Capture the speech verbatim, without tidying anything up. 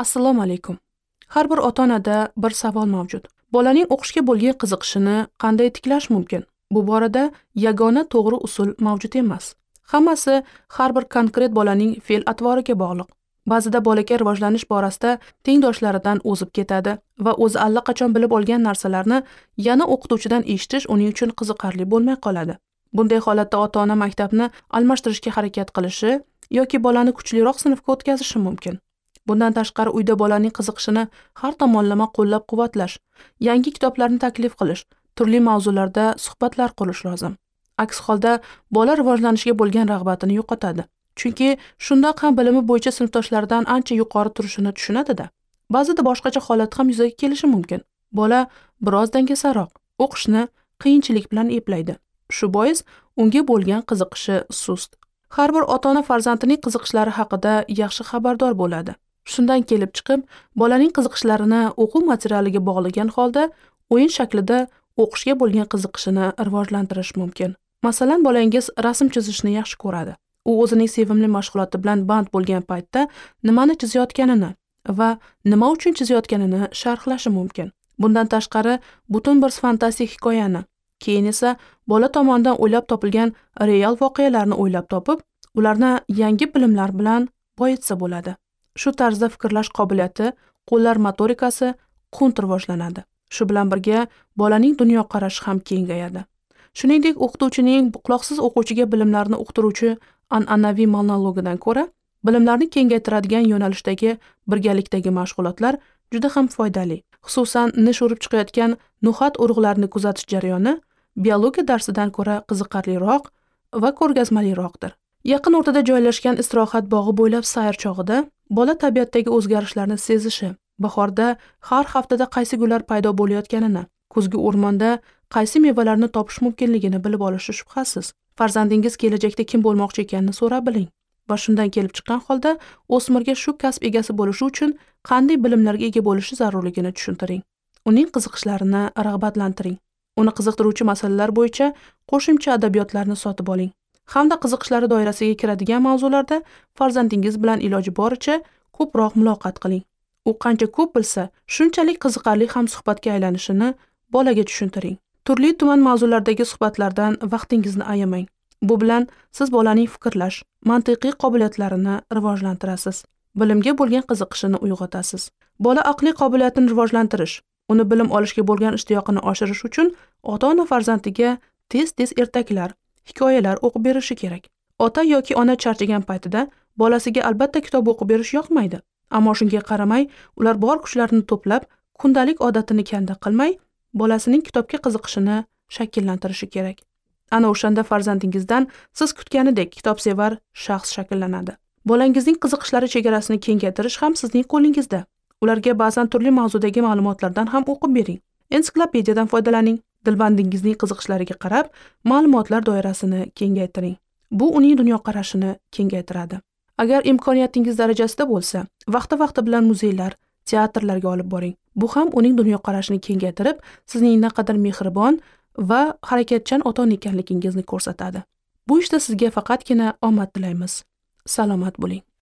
Assalomu alaykum. Har bir ota-onada bir savol mavjud. Bolaning o'qishga bo'lgan qiziqishini qanday tiklash mumkin? Bu borada yagona to'g'ri usul mavjud emas. Hammasi har bir konkret bolaning fe'l-atvoriga bog'liq. Ba'zida bolakay rivojlanish borasida tengdoshlaridan o'zib ketadi va o'zi allaqachon bilib olgan narsalarni yana o'qituvchidan eshitish uning uchun qiziqarli bo'lmay qoladi. Bunday holatda ota-ona maktabni almashtirishga harakat qilishi yoki bolani kuchliroq sinfga o'tkazishi mumkin. Bundan tashqari uyda bolaning qiziqishini har tomonlama qo'llab-quvvatlash, yangi kitoblarni taklif qilish, turli mavzularda suhbatlar qurish lozim. Aks holda bola rivojlanishga bo'lgan rag'batini yo'qotadi. Chunki shundoq ham bilimi bo'yicha sinfdoshlaridan ancha yuqori turishini tushunadi-da. Ba'zida boshqacha holat ham yuzaga kelishi mumkin. Bola biroz dangasaroq, o'qishni qiyinchilik bilan eplaydi. Shu bois unga bo'lgan qiziqishi sust. Har bir ota-ona farzandining qiziqishlari haqida yaxshi xabardor bo'ladi. Shundan kelib chiqib, bolaning qiziqishlarini o'quv materialiga bog'lagan holda o'yin shaklida o'qishga bo'lgan qiziqishini rivojlantirish mumkin. Masalan, bolangiz rasm chizishni yaxshi ko'radi. U o'zining sevimli mashg'uloti bilan band bo'lgan paytda nimani chizayotganini va nima uchun chizayotganini sharhlashi mumkin. Bundan tashqari, butun bir fantastik hikoyani, keyin esa bola tomonidan o'ylab topilgan real voqealarni o'ylab topib, ularni yangi bilimlar bilan boyitsa bo'ladi. Shu tarzda fikrlash qobiliyati, qo'llar motorikasi qunt rivojlanadi. Shu bilan birga bolaning dunyoqarashi ham kengayadi. Shuningdek, o'qituvchining quloqsiz o'quvchiga bilimlarni uqtiruvchi an'anaviy monologidan ko'ra, bilimlarni kengaytiradigan yo'nalishdagi birgalikdagi mashg'ulotlar juda ham foydali. Xususan, nish urib chiqayotgan no'xat urug'larini kuzatish jarayoni biologiya darsidan ko'ra qiziqarliroq va ko'rgazmaliroqdir. Yaqin o'rtada joylashgan istirohat bog'i bo'ylab sayr chog'ida bola tabiatdagi o'zgarishlarni sezishi, bahorda har haftada qaysi gullar paydo bo'layotganini, kuzgi o'rmonda qaysi mevalarni topish mumkinligini bilib olishi shubhasiz. Farzandingiz kelajakda kim bo'lmoqchi ekanini so'rab biling va shundan kelib chiqqan holda o'smirga shu kasb egasi bo'lishi uchun qanday bilimlarga ega bo'lishi zarurligini tushuntiring. Uning qiziqishlarini rag'batlantiring. Uni qiziqtiruvchi masalalar bo'yicha qo'shimcha adabiyotlarni sotib oling. Hamda qiziqishlari doirasiga kiradigan mavzularda farzandingiz bilan iloji boricha ko'proq muloqot qiling. U qancha ko'p bilsa, shunchalik qiziqarli ham suhbatga aylanishini bolaga tushuntiring. Turli-tuman mavzulardagi suhbatlardan vaqtingizni ayamang. Bu bilan siz bolaning fikrlash, mantiqiy qobiliyatlarini rivojlantirasiz. Bilimga bo'lgan qiziqishini uyg'otasiz. Bola aqliy qobiliyatini rivojlantirish, uni bilim olishga bo'lgan ishtiyoqini oshirish uchun ota-ona farzandiga tez-tez ertaklar, hikoyalar o'qib berishi kerak. Ota yoki ona charchagan paytida bolasiga albatta kitob o'qib berish yoqmaydi. Ammo shunga qaramay, ular bor kuchlarini to'plab, kundalik odatini kanda qilmay, bolasining kitobga qiziqishini shakllantirishi kerak. Ana o'shanda farzandingizdan siz kutganidek kitobsevar shaxs shakllanadi. Bolangizning qiziqishlari chegarasini kengaytirish ham sizning qo'lingizda. Ularga ba'zan turli mavzudagi ma'lumotlardan ham o'qib bering. Ensiklopediyadan foydalaning. Dilbandingizning qiziqishlariga qarab, ma'lumotlar doirasini kengaytiring. Bu uning dunyoqarashini kengaytiradi. Agar imkoniyatingiz darajasida bo'lsa, vaqti-vaqti bilan muzeylar, teatrlarga olib boring. Bu ham uning dunyoqarashini kengaytirib, sizning naqadar mehribon va harakatchan ota-ona ekanligingizni ko'rsatadi. Bu ishda sizga faqatgina omad tilaymiz. Salomat bo'ling.